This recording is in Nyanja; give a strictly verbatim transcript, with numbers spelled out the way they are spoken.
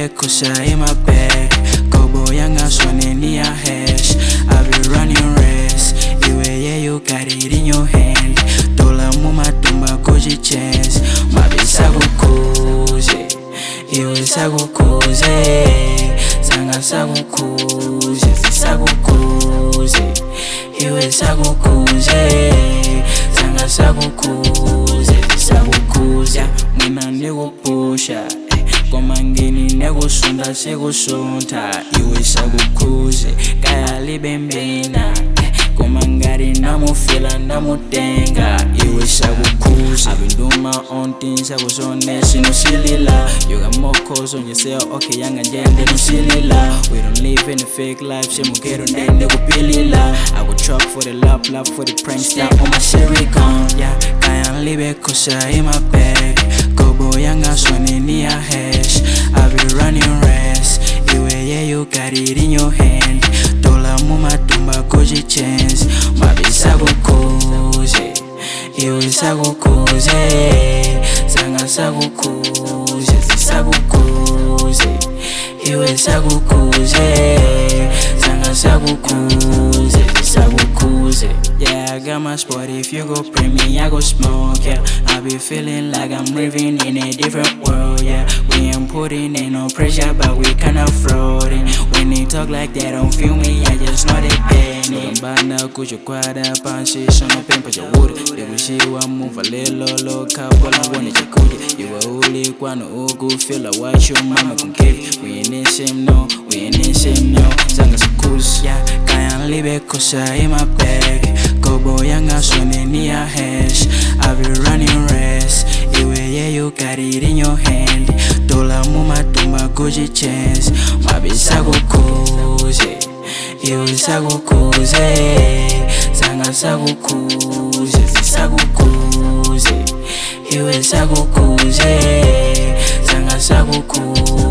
libe kusa in my bag. Kobo yanga swimming near hash. I be running race. Iwe yeah, you got it in your hand. Dola muma tumba koji chance. Mabi sagu kuze. Iwe sagu kuze. Zanga sagu kuze. Sagu kuze. Iwe sagu kuze. Zanga sagu kuze. Sagu kuze. Mwina nego pusha. Komangini nego sunda sego sunta. Iwe sagu kuze. Kaya libe mbena. Komangari namu fila namu tenga. Iwe sagu kuze. I've been doing my own things. I was honest, no silly la. You got more calls on yourself. Okay, young and jam, no silly la. We don't live in a fake life. She mo get on that nigga billy la. I go truck for the love, love for the prank style on my Sherry gun. Yeah, kaya libe kusa in my bag. Kobo yanga swimming near hash. I be running race. Iwe yeah, you got it in your hand. Dola muma tumba koji chance. Mabi sagu kuze. Iwe sagu kuze. Zanga sagu kuze. Sagu kuze. Iwe sagu kuze. Zanga sagu kuze. Sagu kuze. Yeah, I got my spot. If you go pray me, I go smoke. Yeah, I be feeling like I'm living in a different world. Yeah, we ain't putting in no pressure, but we kinda floating. When they talk like they don't feel me, I just know they penny. Banda kucho kwada pansi sono pempa cha wood. Iwishiwa move a little low couple I wanna chakuja. You were uli kwano ugu feel like what your mama gon' give. We ain't in same no, we ain't in same no. Zanga sukus, yeah, kaya libe kusa in my bag. Kobo yanga swimming near hash. I be running race. Iwe yeah, you got it in your hand. Dola muma tumba goji chance. Mabi sagu kuze. Iwe sagu kuze. Zanga sagu kuze. Sagu kuze. Iwe sagu kuze. Zanga sagu kuze.